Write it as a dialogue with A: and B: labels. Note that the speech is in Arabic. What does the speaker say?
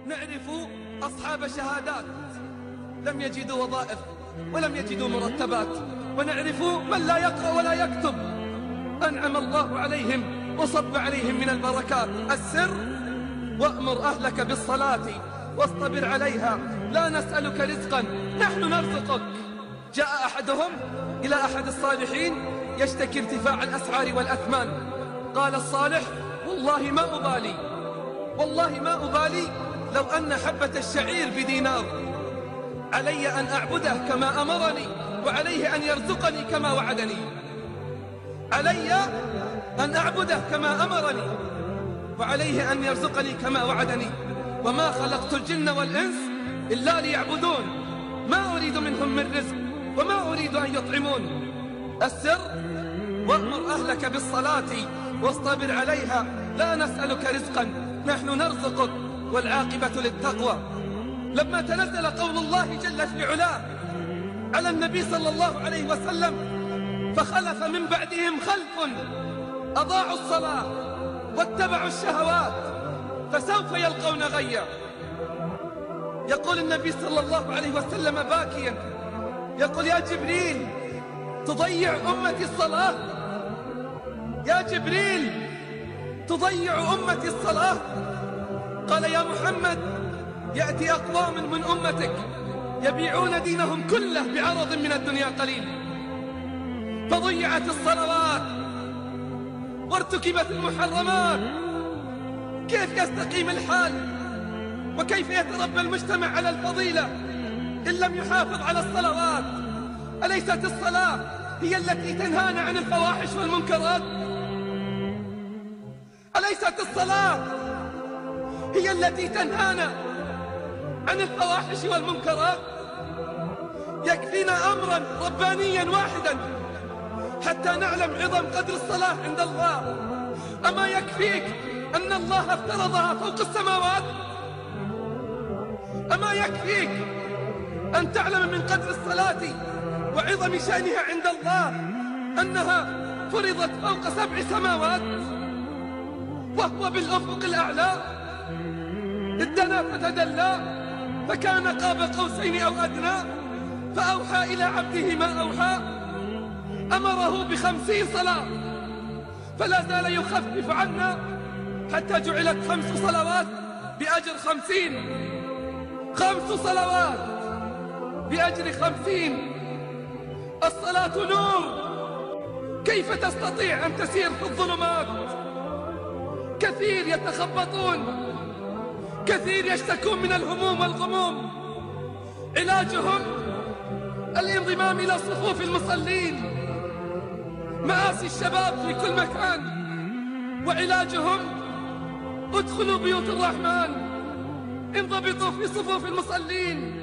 A: نعرف أصحاب شهادات لم يجدوا وظائف ولم يجدوا مرتبات، ونعرف من لا يقرأ ولا يكتب أنعم الله عليهم وصب عليهم من البركات. السر: وأمر أهلك بالصلاة واصطبر عليها لا نسألك رزقا نحن نرزقك. جاء أحدهم إلى أحد الصالحين يشتكي ارتفاع الأسعار والأثمان. قال الصالح: والله ما أبالي لو أن حبة الشعير بدينار، علي أن أعبده كما أمرني وعليه أن يرزقني كما وعدني. علي أن أعبده كما أمرني وعليه أن يرزقني كما وعدني. وما خلقت الجن والإنس إلا ليعبدون، ما أريد منهم من رزق وما أريد أن يطعمون. السر: وأمر أهلك بالصلاة واصطبر عليها لا نسألك رزقا نحن نرزقك والعاقبة للتقوى. لما تنزل قول الله جل في علاه على النبي صلى الله عليه وسلم: فخلف من بعدهم خلف أضاعوا الصلاة واتبعوا الشهوات فسوف يلقون غيا. يقول النبي صلى الله عليه وسلم باكيا، يقول: يا جبريل تضيع أمتي الصلاة؟ يا جبريل تضيع أمتي الصلاة؟ قال: يا محمد يأتي أقوام من أمتك يبيعون دينهم كله بعرض من الدنيا قليل، فضيعت الصلوات وارتكبت المحرمات، كيف يستقيم الحال وكيف يتربى المجتمع على الفضيلة إن لم يحافظ على الصلوات؟ أليست الصلاة هي التي تنهانا عن الفواحش والمنكرات؟ أليست الصلاة هي التي تنهانا عن الفواحش والمنكرات؟ يكفينا أمرا ربانيا واحدا حتى نعلم عظم قدر الصلاة عند الله. أما يكفيك أن الله افترضها فوق السماوات؟ أما يكفيك أن تعلم من قدر الصلاة وعظم شأنها عند الله أنها فرضت فوق 7 سماوات وهو بالأفق الأعلى؟ ادنا فتدلى فكان قاب قوسين أو أدنى فأوحى إلى عبده ما أوحى. أمره ب50 صلاة فلا زال يخفف عنا حتى جعلت 5 صلوات بأجر 50، 5 صلوات بأجر 50. الصلاة نور، كيف تستطيع أن تسير في الظلمات؟ كثير يتخبطون، كثير يشتكون من الهموم والغموم، علاجهم الانضمام إلى صفوف المصلين. مآسي الشباب في كل مكان، وعلاجهم ادخلوا بيوت الرحمن، انضبطوا في صفوف المصلين.